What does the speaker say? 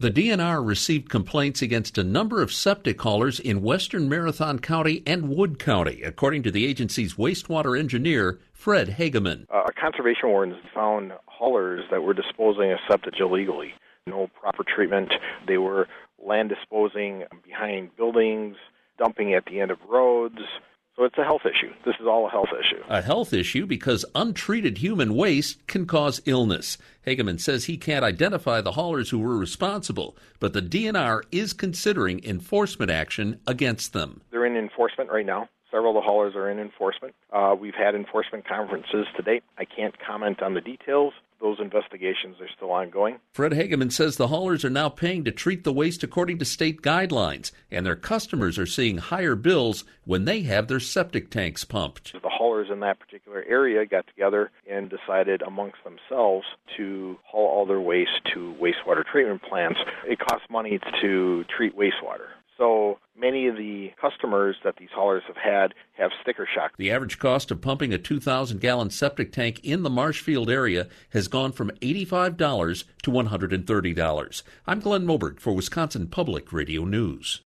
The DNR received complaints against a number of septic haulers in western Marathon County and Wood County, according to the agency's wastewater engineer, Fred Hageman. Conservation wardens found haulers that were disposing of septic illegally. No proper treatment. They were land disposing behind buildings, dumping at the end of roads. So it's a health issue. This is all a health issue. A health issue because untreated human waste can cause illness. Hageman says he can't identify the haulers who were responsible, but the DNR is considering enforcement action against them. They're in enforcement right now. Several of the haulers are in enforcement. We've had enforcement conferences to date. I can't comment on the details. Those investigations are still ongoing. Fred Hageman says the haulers are now paying to treat the waste according to state guidelines, and their customers are seeing higher bills when they have their septic tanks pumped. The haulers in that particular area got together and decided amongst themselves to haul all their waste to wastewater treatment plants. It costs money to treat wastewater. So many of the customers that these haulers have sticker shock. The average cost of pumping a 2,000-gallon septic tank in the Marshfield area has gone from $85 to $130. I'm Glenn Moberg for Wisconsin Public Radio News.